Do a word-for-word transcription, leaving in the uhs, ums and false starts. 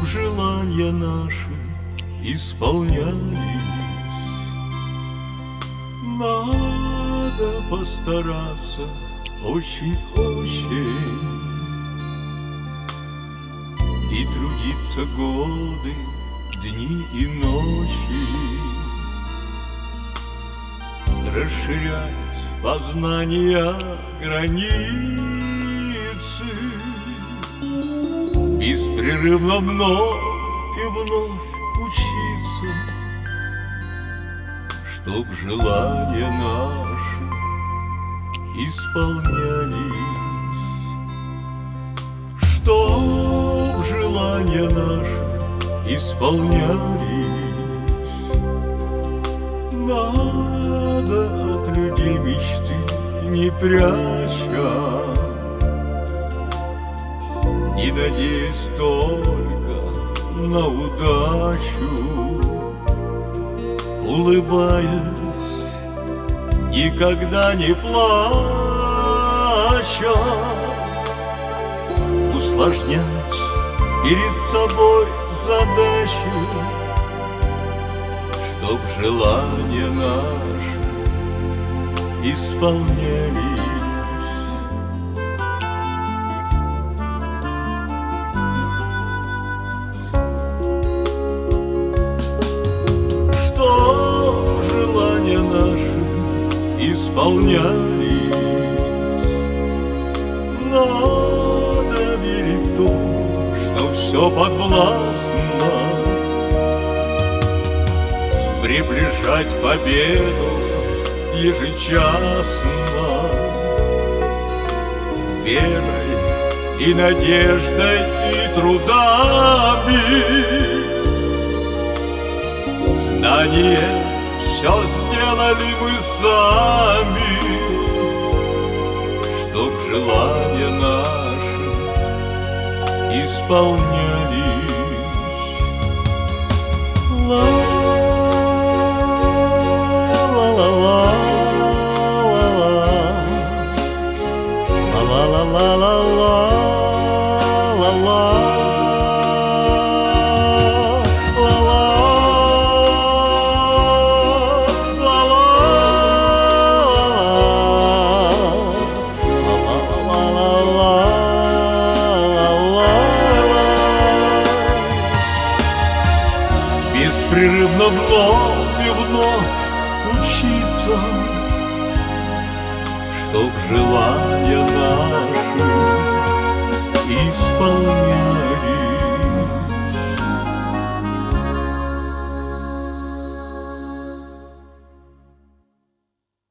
желания наши исполнялись. Надо постараться очень-очень и трудиться годы, дни и ночи, расширять познания границы, беспрерывно вновь и вновь учиться, чтоб желания наши исполнялись, чтоб желания наши исполнялись. Надо от людей мечты не пряча, не надеясь только на удачу, улыбаясь, никогда не плача, усложнять перед собой задачу, чтоб желания наши исполнялись. Исполнялись. Надо верить в то, что все подвластно, приближать победу ежечасно, верой и надеждой и трудами. Знание все сделали мы сами, чтоб желания наши исполнялись. Ла-ла-ла-ла-ла, ла-ла-ла-ла-ла-ла-ла. Беспрерывно вновь и вновь учиться, чтоб желать